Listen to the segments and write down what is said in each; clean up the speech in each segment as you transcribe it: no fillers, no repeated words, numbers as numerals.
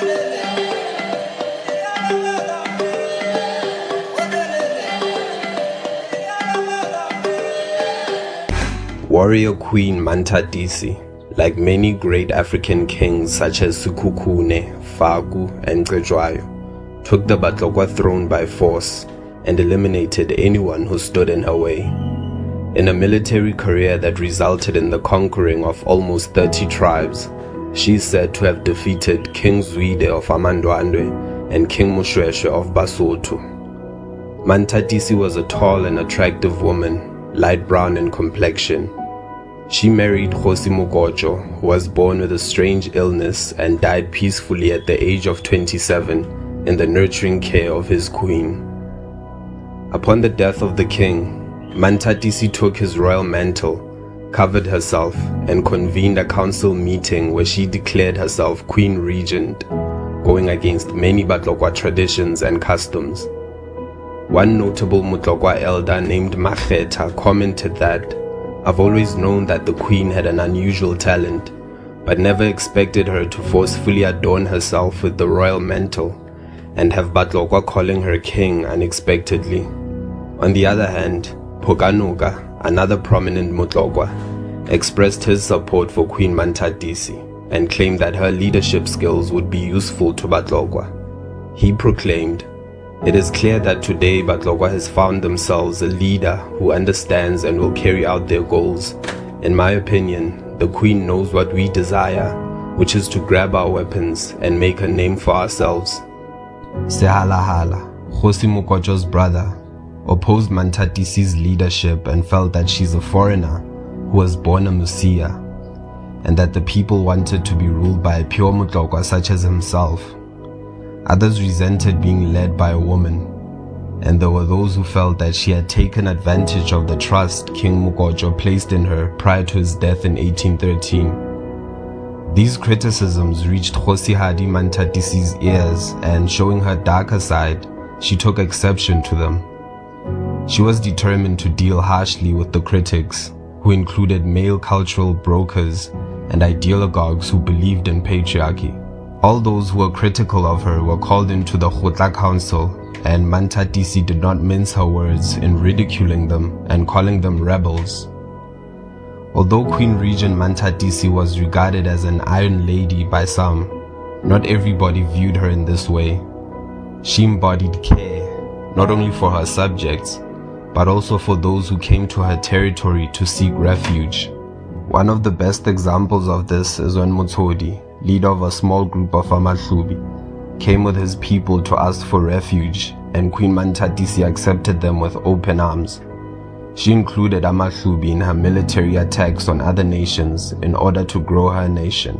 Warrior Queen Mantadisi, like many great African kings such as Sekhukhune, Faku, and Cetshwayo, took the Batlokwa throne by force and eliminated anyone who stood in her way. In a military career that resulted in the conquering of almost 30 tribes, she is said to have defeated King Zwide of Amandwandwe and King Moshoeshoe of Basotho. Mantadisi was a tall and attractive woman, light brown in complexion. She married Kgosi Mokojo, who was born with a strange illness and died peacefully at the age of 27 in the nurturing care of his queen. Upon the death of the king, Mantadisi took his royal mantle, covered herself, and convened a council meeting where she declared herself Queen Regent, going against many Batlokwa traditions and customs. One notable Mutlokwa elder named Makgetha commented that, "I've always known that the queen had an unusual talent, but never expected her to forcefully adorn herself with the royal mantle and have Batlokwa calling her king unexpectedly." On the other hand, Pokanoka, another prominent Mutlokwa, expressed his support for Queen Mantadisi and claimed that her leadership skills would be useful to Batlokwa. He proclaimed, "It is clear that today Batlokwa has found themselves a leader who understands and will carry out their goals. In my opinion, the queen knows what we desire, which is to grab our weapons and make a name for ourselves." Sehalahala, Kgosi Mokojo's brother, opposed Mantadisi's leadership and felt that she's a foreigner who was born a Musia, and that the people wanted to be ruled by a pure Mutlokwa such as himself. Others resented being led by a woman, and there were those who felt that she had taken advantage of the trust King Mokojo placed in her prior to his death in 1813. These criticisms reached Kgosihadi Mantadisi's ears, and showing her darker side, she took exception to them. She was determined to deal harshly with the critics, who included male cultural brokers and ideologues who believed in patriarchy. All those who were critical of her were called into the Khotla Council, and Mantadisi did not mince her words in ridiculing them and calling them rebels. Although Queen Regent Mantadisi was regarded as an iron lady by some, not everybody viewed her in this way. She embodied care, not only for her subjects, but also for those who came to her territory to seek refuge. One of the best examples of this is when Mutshodi, leader of a small group of Amahlubi, came with his people to ask for refuge, and Queen Mantadisi accepted them with open arms. She included Amahlubi in her military attacks on other nations in order to grow her nation.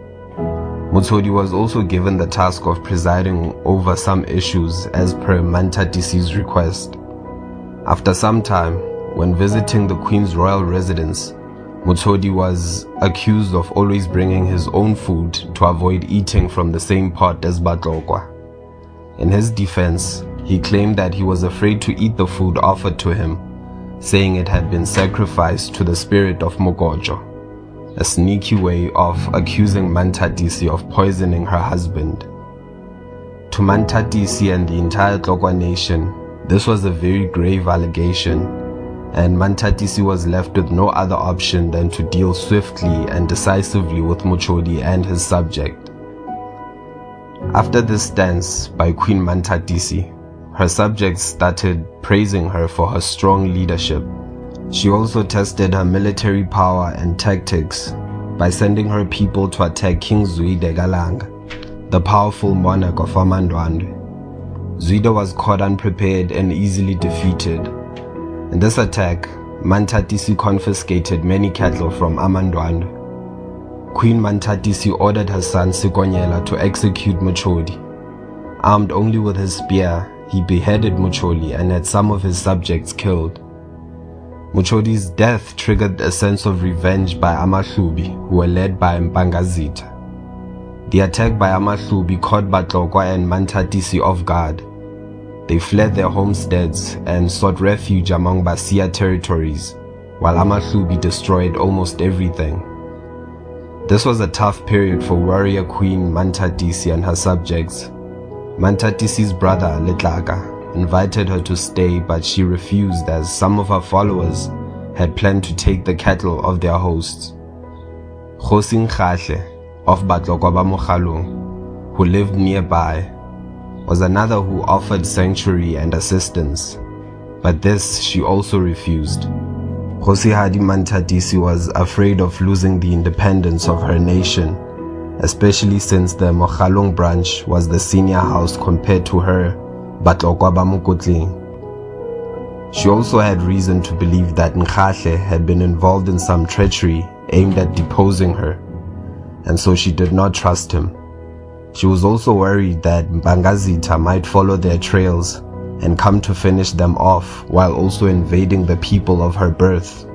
Mutshodi was also given the task of presiding over some issues as per Mantadisi's request. After some time, when visiting the Queen's royal residence, Mutshodi was accused of always bringing his own food to avoid eating from the same pot as Batlokwa. In his defense, he claimed that he was afraid to eat the food offered to him, saying it had been sacrificed to the spirit of Mokojo, a sneaky way of accusing Mantadisi of poisoning her husband. To Mantadisi and the entire Tlokwa nation, this was a very grave allegation, and Mantadisi was left with no other option than to deal swiftly and decisively with Mutshodi and his subject. After this stance by Queen Mantadisi, her subjects started praising her for her strong leadership. She also tested her military power and tactics by sending her people to attack King Zwide Galanga, the powerful monarch of Amandwandwe. Zwide was caught unprepared and easily defeated. In this attack, Mantadisi confiscated many cattle from Amandwandwe. Queen Mantadisi ordered her son Sikonyela to execute Mutshodi. Armed only with his spear, he beheaded Mutsholi and had some of his subjects killed. Mutshodi's death triggered a sense of revenge by Amahlubi, who were led by Mpangazitha. The attack by Amahlubi caught Batlokwa and Mantadisi off guard. They fled their homesteads and sought refuge among Basia territories, while Amahlubi destroyed almost everything. This was a tough period for warrior queen Mantadisi and her subjects. Mantadisi's brother Letlaka invited her to stay, but she refused as some of her followers had planned to take the cattle of their hosts. Kgosi Nkgahle of Batlokwa ba Mokgalong, who lived nearby, was another who offered sanctuary and assistance, but this she also refused. Kgosihadi Mantadisi was afraid of losing the independence of her nation, especially since the Mokgalong branch was the senior house compared to her Batlokwa ba Mokotling. She also had reason to believe that Nkgahle had been involved in some treachery aimed at deposing her, and so she did not trust him. She was also worried that Mbangazitha might follow their trails and come to finish them off while also invading the people of her birth.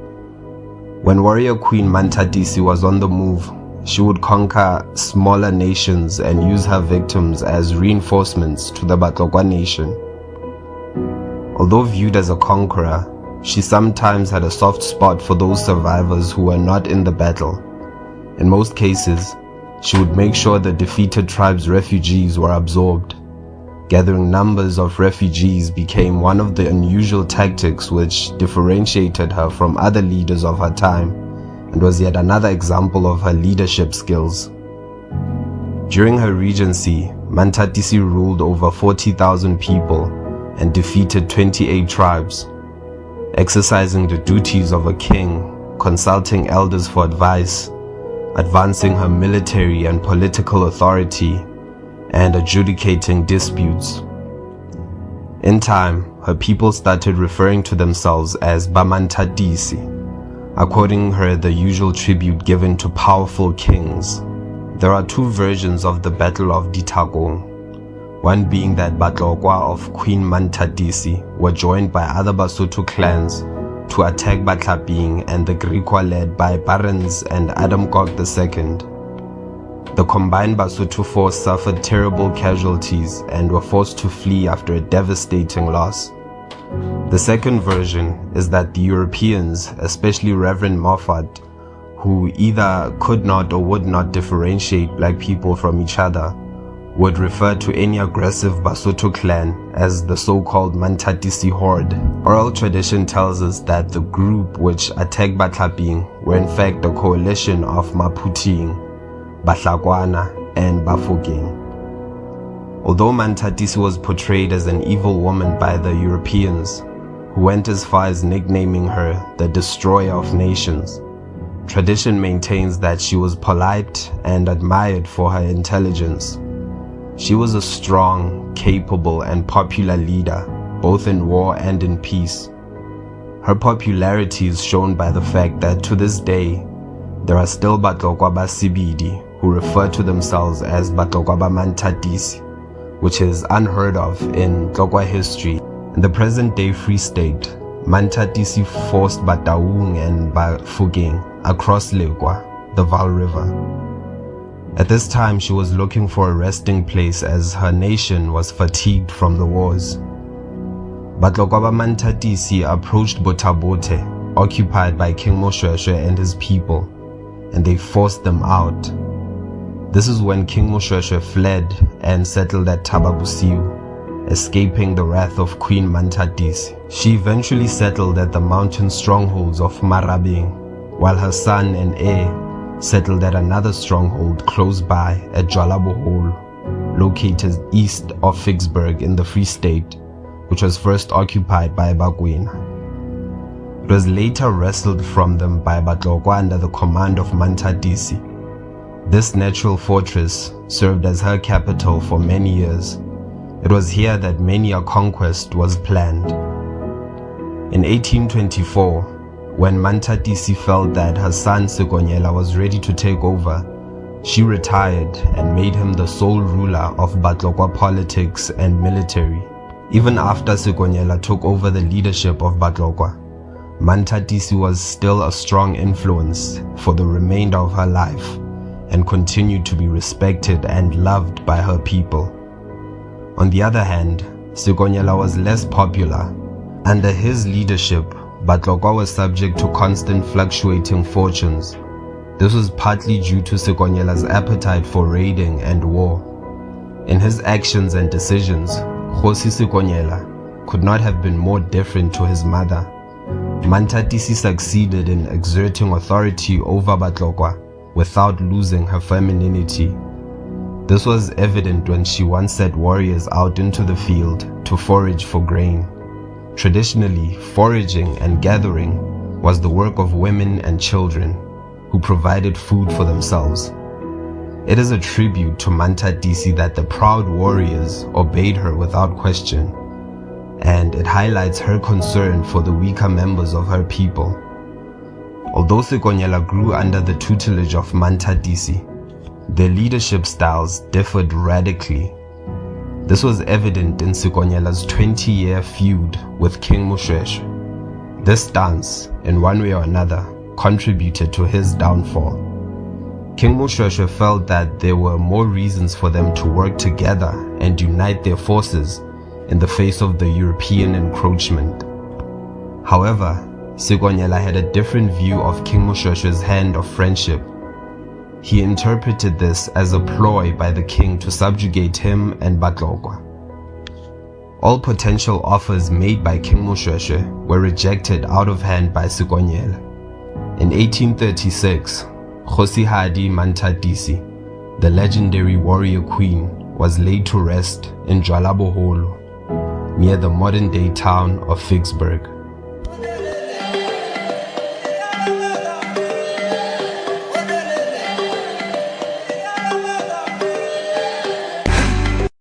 When warrior queen Mantadisi was on the move, she would conquer smaller nations and use her victims as reinforcements to the Batlokwa nation. Although viewed as a conqueror, she sometimes had a soft spot for those survivors who were not in the battle. In most cases, she would make sure the defeated tribe's refugees were absorbed. Gathering numbers of refugees became one of the unusual tactics which differentiated her from other leaders of her time, and was yet another example of her leadership skills. During her regency, Mantadisi ruled over 40,000 people and defeated 28 tribes. Exercising the duties of a king, consulting elders for advice, advancing her military and political authority, and adjudicating disputes. In time, her people started referring to themselves as Bamantadisi, according her the usual tribute given to powerful kings. There are two versions of the Battle of Ditagong, one being that Batlokwa of Queen Mantadisi were joined by other Basotho clans to attack Batlaping and the Griqua led by Barons and Adam Kok II. The combined Basotho force suffered terrible casualties and were forced to flee after a devastating loss. The second version is that the Europeans, especially Reverend Moffat, who either could not or would not differentiate black people from each other, would refer to any aggressive Basotho clan as the so-called Mantadisi Horde. Oral tradition tells us that the group which attacked Batlaping were in fact a coalition of Maputing, Bahlakwana, and Bafokeng. Although Mantadisi was portrayed as an evil woman by the Europeans, who went as far as nicknaming her the Destroyer of Nations, tradition maintains that she was polite and admired for her intelligence. She was a strong, capable, and popular leader, both in war and in peace. Her popularity is shown by the fact that to this day, there are still Batlokwa ba Sibidi who refer to themselves as Batlokwa ba Mantadisi, which is unheard of in Tlokwa history. In the present-day Free State, Mantadisi forced Bataung and Bafokeng across Lekwa, the Vaal River. At this time, she was looking for a resting place as her nation was fatigued from the wars. Batlokwa ba Mantadisi approached Botabote, occupied by King Moshoeshoe and his people, and they forced them out. This is when King Moshoeshoe fled and settled at Tababusiu, escaping the wrath of Queen Mantadisi. She eventually settled at the mountain strongholds of Marabeng, while her son and heir settled at another stronghold close by at Jwalaboholo, located east of Vicksburg in the Free State, which was first occupied by Bakwena. It was later wrestled from them by Batlokwa under the command of Mantadisi. This natural fortress served as her capital for many years. It was here that many a conquest was planned. In 1824, when Mantadisi felt that her son Sekonyela was ready to take over, she retired and made him the sole ruler of Batlokwa politics and military. Even after Sekonyela took over the leadership of Batlokwa, Mantadisi was still a strong influence for the remainder of her life and continued to be respected and loved by her people. On the other hand, Sekonyela was less popular. Under his leadership, Batlokwa was subject to constant fluctuating fortunes. This was partly due to Sekonyela's appetite for raiding and war. In his actions and decisions, Kgosi Sekonyela could not have been more different to his mother. Mantatisi succeeded in exerting authority over Batlokwa without losing her femininity. This was evident when she once sent warriors out into the field to forage for grain. Traditionally, foraging and gathering was the work of women and children who provided food for themselves. It is a tribute to Mantatisi that the proud warriors obeyed her without question, and it highlights her concern for the weaker members of her people. Although Sekonyela grew under the tutelage of Mantatisi, their leadership styles differed radically. This was evident in Sekonyela's 20-year feud with King Moshoeshoe. This stance, in one way or another, contributed to his downfall. King Moshoeshoe felt that there were more reasons for them to work together and unite their forces in the face of the European encroachment. However, Sekonyela had a different view of King Moshoeshoe's hand of friendship. He interpreted this as a ploy by the king to subjugate him and Batlokwa. All potential offers made by King Moshoeshoe were rejected out of hand by Sekonyela. In 1836, Kgosihadi Mantatisi, the legendary warrior queen, was laid to rest in Jwalaboholo, near the modern-day town of Vicksburg.